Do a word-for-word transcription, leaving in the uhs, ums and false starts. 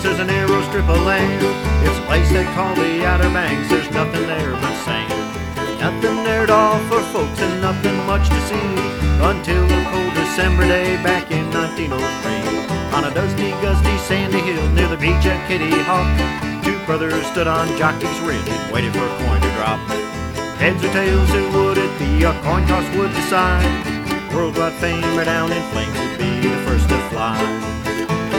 Banks, there's a narrow strip of land. It's a place they call the Outer Banks. There's nothing there but sand. Nothing there at all for folks and nothing much to see until a cold December day back in nineteen oh three. On a dusty, gusty, sandy hill near the beach at Kitty Hawk, two brothers stood on Jockey's Ridge and waited for a coin to drop. Heads or tails, who would it be? A coin toss would decide. Worldwide fame or down in flames would be the first to fly.